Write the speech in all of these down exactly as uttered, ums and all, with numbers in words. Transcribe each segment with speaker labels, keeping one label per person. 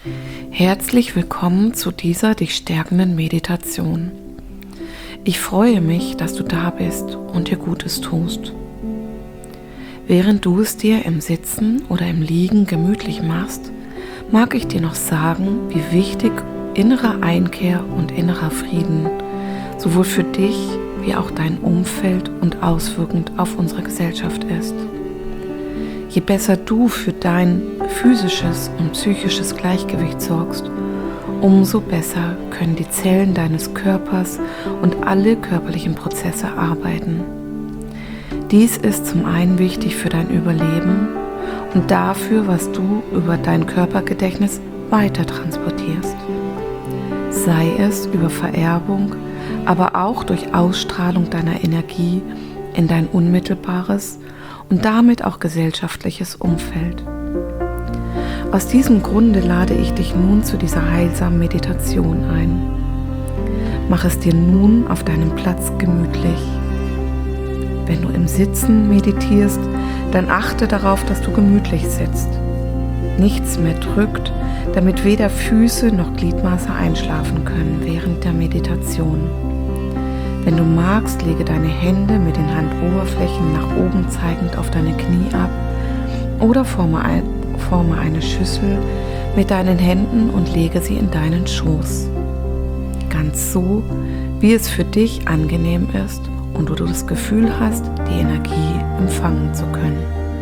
Speaker 1: Herzlich willkommen zu dieser dich stärkenden Meditation. Ich freue mich, dass du da bist und dir Gutes tust. Während du es dir im Sitzen oder im Liegen gemütlich machst, mag ich dir noch sagen, wie wichtig innere Einkehr und innerer Frieden sowohl für dich wie auch dein Umfeld und auswirkend auf unsere Gesellschaft ist. Je besser du für dein physisches und psychisches Gleichgewicht sorgst, umso besser können die Zellen deines Körpers und alle körperlichen Prozesse arbeiten. Dies ist zum einen wichtig für dein Überleben und dafür, was du über dein Körpergedächtnis weiter transportierst. Sei es über Vererbung, aber auch durch Ausstrahlung deiner Energie in dein unmittelbares und damit auch gesellschaftliches Umfeld. Aus diesem Grunde lade ich dich nun zu dieser heilsamen Meditation ein. Mach es dir nun auf deinem Platz gemütlich. Wenn du im Sitzen meditierst, dann achte darauf, dass du gemütlich sitzt. Nichts mehr drückt, damit weder Füße noch Gliedmaße einschlafen können während der Meditation. Wenn du magst, lege deine Hände mit den Handoberflächen nach oben zeigend auf deine Knie ab oder forme, ein, forme eine Schüssel mit deinen Händen und lege sie in deinen Schoß. Ganz so, wie es für dich angenehm ist und wo du das Gefühl hast, die Energie empfangen zu können.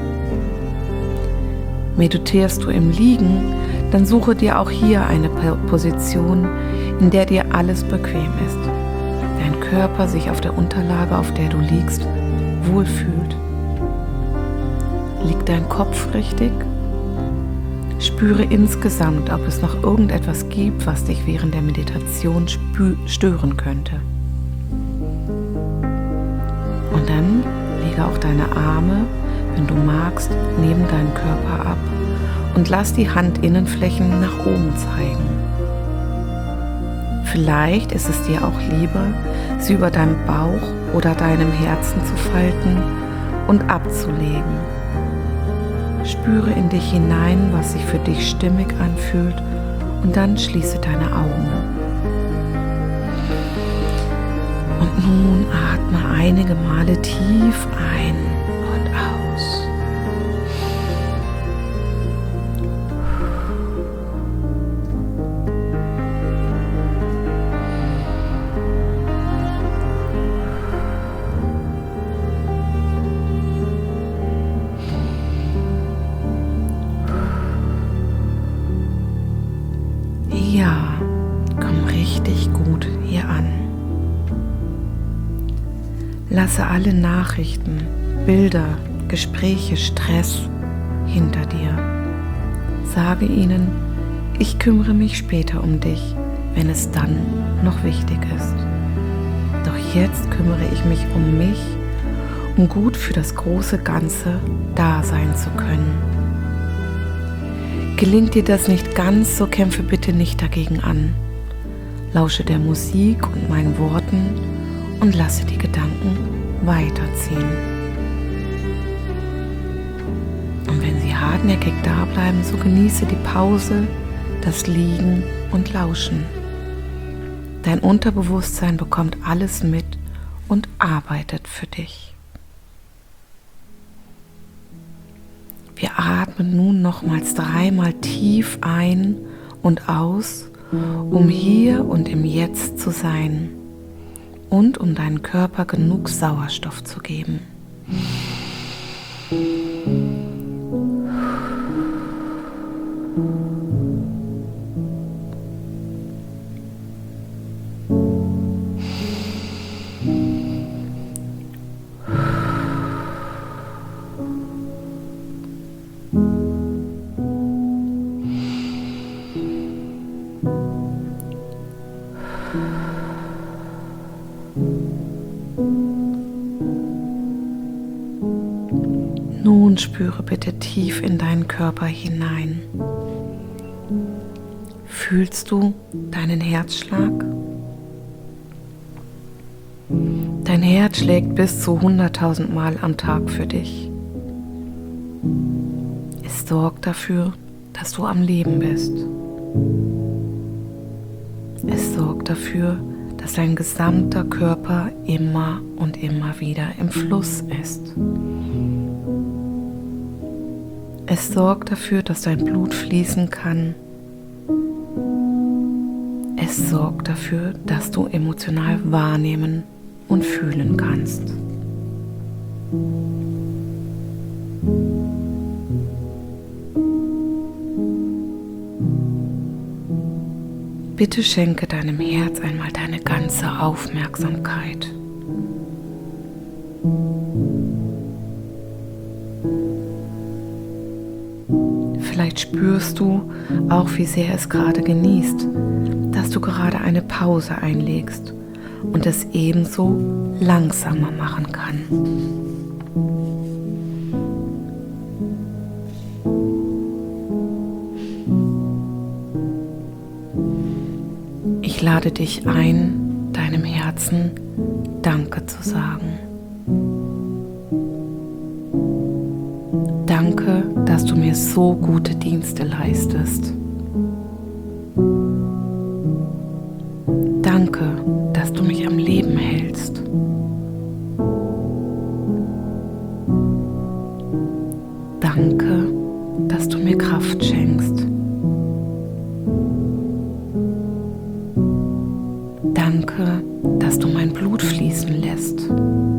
Speaker 1: Meditierst du im Liegen, dann suche dir auch hier eine Position, in der dir alles bequem ist. Dein Körper sich auf der Unterlage, auf der du liegst, wohlfühlt. Liegt dein Kopf richtig? Spüre insgesamt, ob es noch irgendetwas gibt, was dich während der Meditation stören könnte. Und dann lege auch deine Arme, wenn du magst, neben deinen Körper ab und lass die Handinnenflächen nach oben zeigen. Vielleicht ist es dir auch lieber, sie über deinem Bauch oder deinem Herzen zu falten und abzulegen. Spüre in dich hinein, was sich für dich stimmig anfühlt, und dann schließe deine Augen. Und nun atme einige Male tief ein und aus. Ja, komm richtig gut hier an. Lasse alle Nachrichten, Bilder, Gespräche, Stress hinter dir. Sage ihnen, ich kümmere mich später um dich, wenn es dann noch wichtig ist. Doch jetzt kümmere ich mich um mich, um gut für das große Ganze da sein zu können. Gelingt dir das nicht ganz, so kämpfe bitte nicht dagegen an. Lausche der Musik und meinen Worten und lasse die Gedanken weiterziehen. Und wenn sie hartnäckig da bleiben, so genieße die Pause, das Liegen und Lauschen. Dein Unterbewusstsein bekommt alles mit und arbeitet für dich. Wir atmen nun nochmals dreimal tief ein und aus, um hier und im Jetzt zu sein und um deinem Körper genug Sauerstoff zu geben. Nun spüre bitte tief in deinen Körper hinein. Fühlst du deinen Herzschlag? Dein Herz schlägt bis zu hunderttausend Mal am Tag für dich. Es sorgt dafür, dass du am Leben bist. Es sorgt dafür, dass dein gesamter Körper immer und immer wieder im Fluss ist. Es sorgt dafür, dass dein Blut fließen kann. Es sorgt dafür, dass du emotional wahrnehmen und fühlen kannst. Bitte schenke deinem Herz einmal deine ganze Aufmerksamkeit. Vielleicht spürst du auch, wie sehr es gerade genießt, dass du gerade eine Pause einlegst und es ebenso langsamer machen kann. Ich lade dich ein, deinem Herzen Danke zu sagen. Danke, dass du mir so gute Dienste leistest. Danke, dass du mich am Leben hältst. Danke, dass du mir Kraft schenkst. Danke, dass du mein Blut fließen lässt.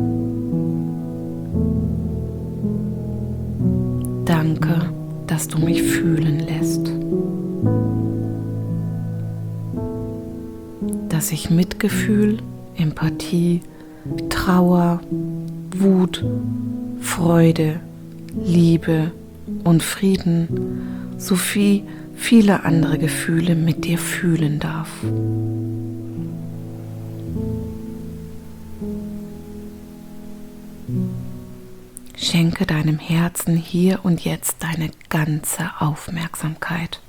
Speaker 1: Danke, dass du mich fühlen lässt. Dass ich Mitgefühl, Empathie, Trauer, Wut, Freude, Liebe und Frieden sowie viele andere Gefühle mit dir fühlen darf. Schenke deinem Herzen hier und jetzt deine ganze Aufmerksamkeit.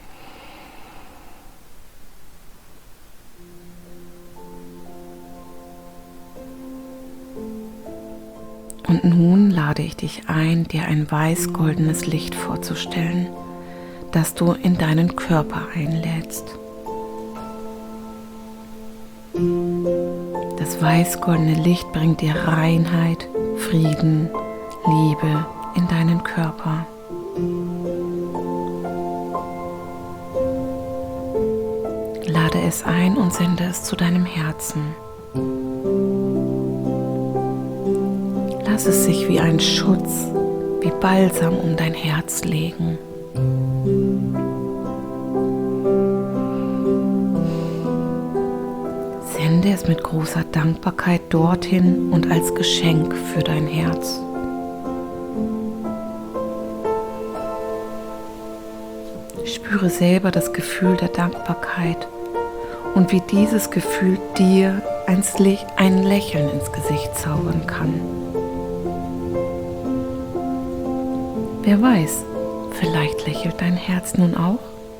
Speaker 1: Und nun lade ich dich ein, dir ein weiß-goldenes Licht vorzustellen, das du in deinen Körper einlädst. Das weiß-goldene Licht bringt dir Reinheit, Frieden, Liebe in deinen Körper. Lade es ein und sende es zu deinem Herzen. Lass es sich wie ein Schutz, wie Balsam um dein Herz legen. Sende es mit großer Dankbarkeit dorthin und als Geschenk für dein Herz. Spüre selber das Gefühl der Dankbarkeit und wie dieses Gefühl dir ein Lächeln ins Gesicht zaubern kann. Wer weiß, vielleicht lächelt dein Herz nun auch?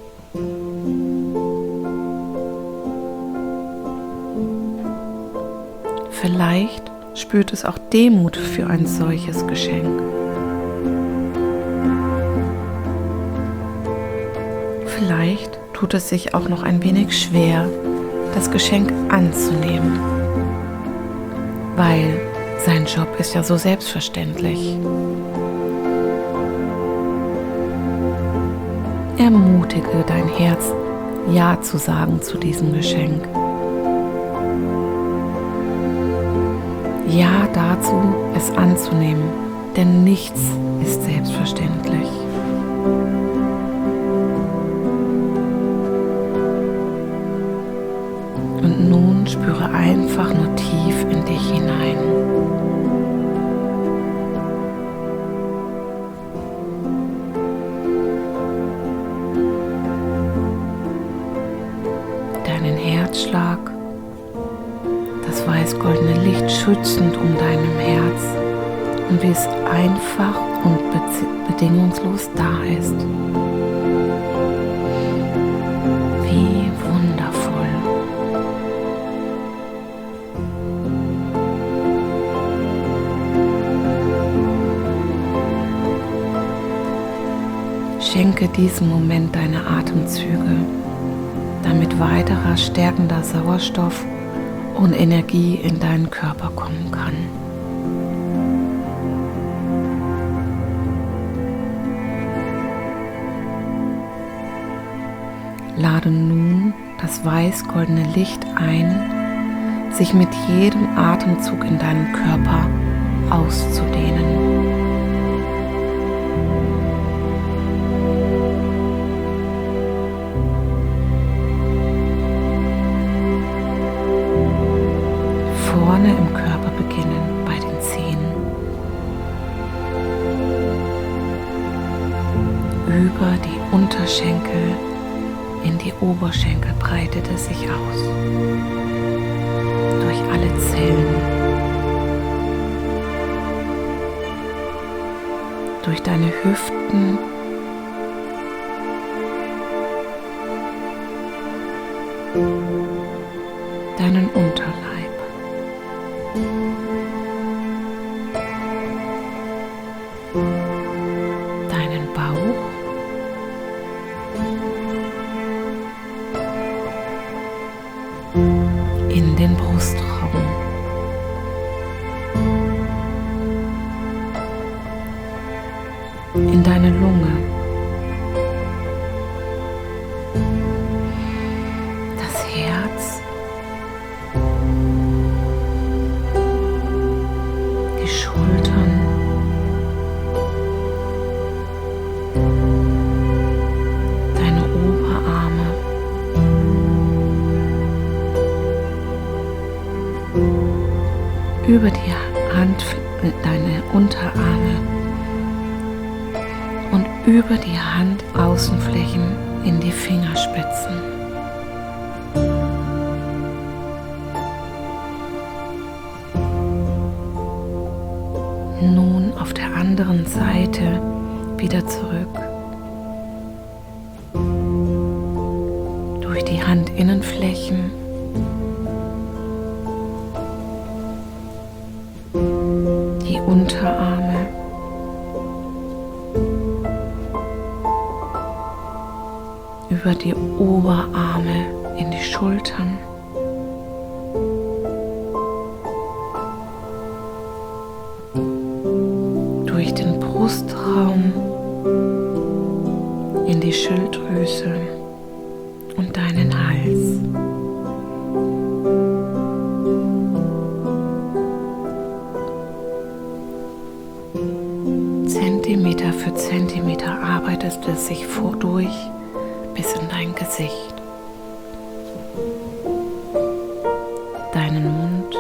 Speaker 1: Vielleicht spürt es auch Demut für ein solches Geschenk. Vielleicht tut es sich auch noch ein wenig schwer, das Geschenk anzunehmen, weil sein Job ist ja so selbstverständlich. Ermutige dein Herz, Ja zu sagen zu diesem Geschenk. Ja dazu, es anzunehmen, denn nichts ist selbstverständlich. Und nun spüre einfach nur tief in dich hinein. Deinen Herzschlag, das weiß-goldene Licht schützend um deinem Herz und wie es einfach und bedingungslos da ist. Wie wundervoll. Schenke diesem Moment deine Atemzüge, damit weiterer stärkender Sauerstoff und Energie in deinen Körper kommen kann. Lade nun das weiß-goldene Licht ein, sich mit jedem Atemzug in deinem Körper auszudehnen. Vorne im Körper beginnen, bei den Zehen. Über die Unterschenkel in die Oberschenkel breitet es sich aus. Durch alle Zellen. Durch deine Hüften. Deinen Unterleib. Deinen Bauch. In den Brustraum. In deine Lunge. Das Herz. Die Schultern. Deine Oberarme. Über die Hand, deine Unterarme und über die Handaußenflächen in die Fingerspitzen. Nun auf der anderen Seite wieder zurück. Durch die Handinnenflächen. Die Unterarme, über die Oberarme in die Schultern, durch den Brustraum in die Schilddrüse und deinen Hals. Zentimeter für Zentimeter arbeitet es sich vordurch bis in dein Gesicht, deinen Mund,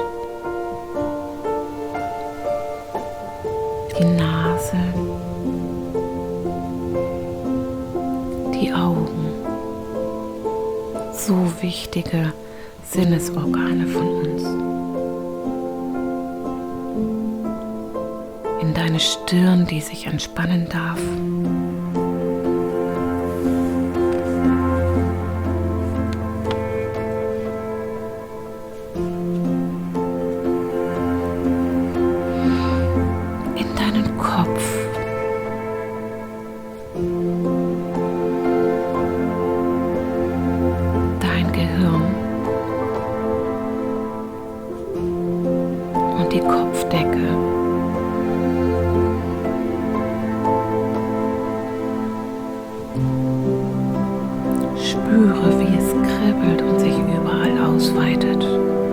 Speaker 1: die Nase, die Augen, so wichtige Sinnesorgane von uns. In deine Stirn, die sich entspannen darf. In deinen Kopf. Dein Gehirn. Und die Kopfdecke. Spüre, wie es kribbelt und sich überall ausweitet.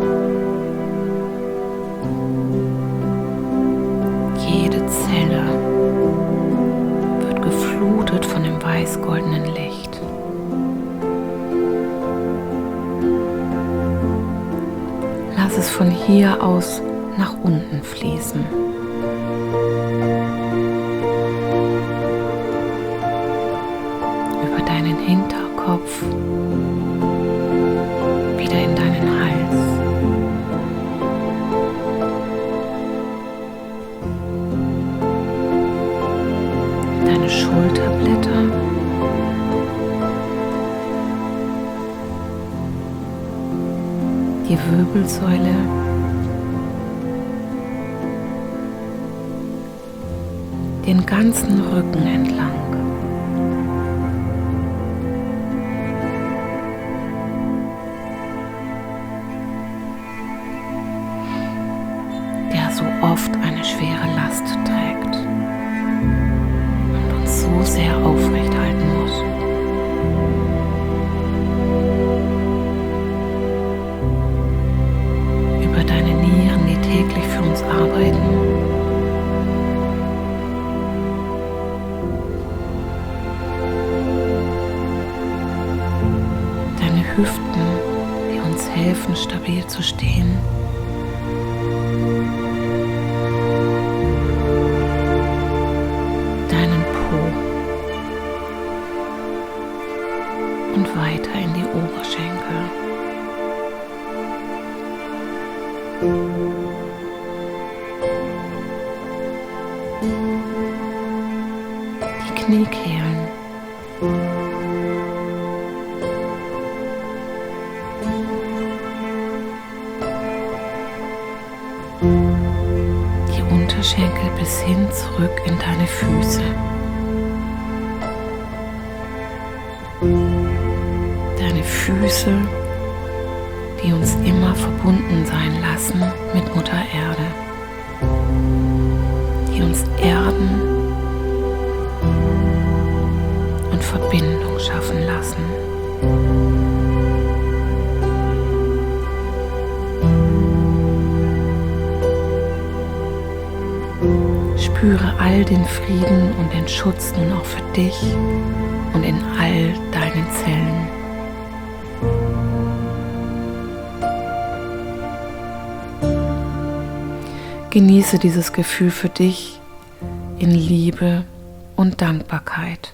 Speaker 1: Jede Zelle wird geflutet von dem weiß-goldenen Licht. Lass es von hier aus nach unten fließen. Über deinen Hinterkopf, wieder in deinen Hals. Deine Schulterblätter. Die Wirbelsäule. Den ganzen Rücken entlang. Hüften, die uns helfen, stabil zu stehen. Deinen Po und weiter in die Oberschenkel. Die Kniekehlen. Die Unterschenkel bis hin zurück in deine Füße. Deine Füße, die uns immer verbunden sein lassen mit Mutter Erde, die uns erden und Verbindung schaffen lassen. Spüre all den Frieden und den Schutz nun auch für dich und in all deinen Zellen. Genieße dieses Gefühl für dich in Liebe und Dankbarkeit.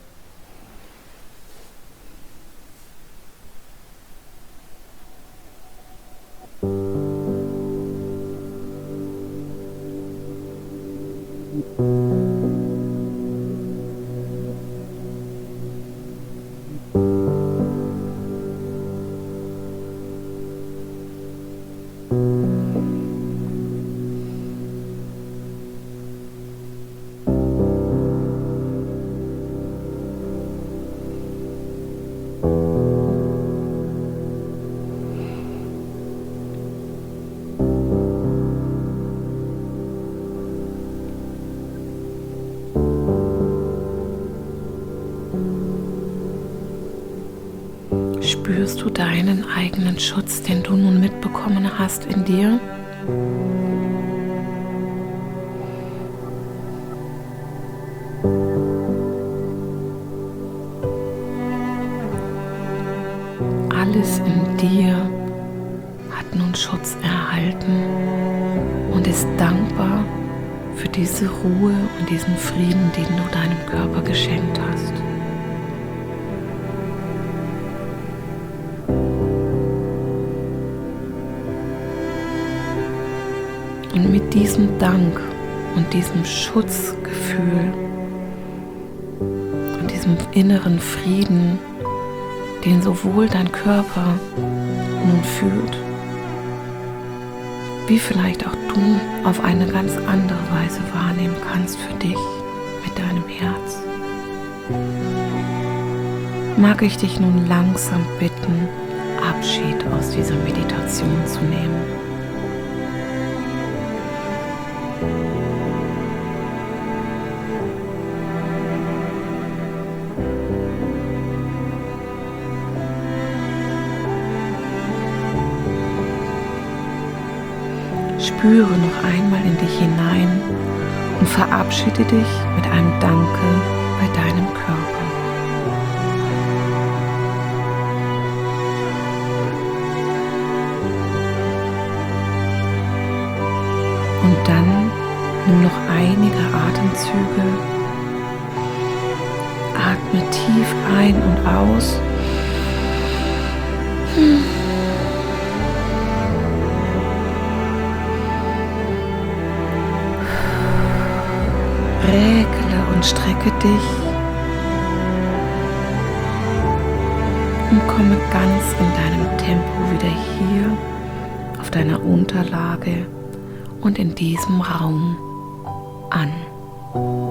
Speaker 1: Spürst du deinen eigenen Schutz, den du nun mitbekommen hast in dir? Alles in dir hat nun Schutz erhalten und ist dankbar für diese Ruhe und diesen Frieden, den du deinem Körper geschenkt hast. Und mit diesem Dank und diesem Schutzgefühl und diesem inneren Frieden, den sowohl dein Körper nun fühlt, wie vielleicht auch du auf eine ganz andere Weise wahrnehmen kannst für dich mit deinem Herz, mag ich dich nun langsam bitten, Abschied aus dieser Meditation zu nehmen. Spüre noch einmal in dich hinein und verabschiede dich mit einem Danke bei deinem Körper. Und dann nimm noch einige Atemzüge, atme tief ein und aus. Hm. Räkele und strecke dich und komme ganz in deinem Tempo wieder hier auf deiner Unterlage und in diesem Raum an.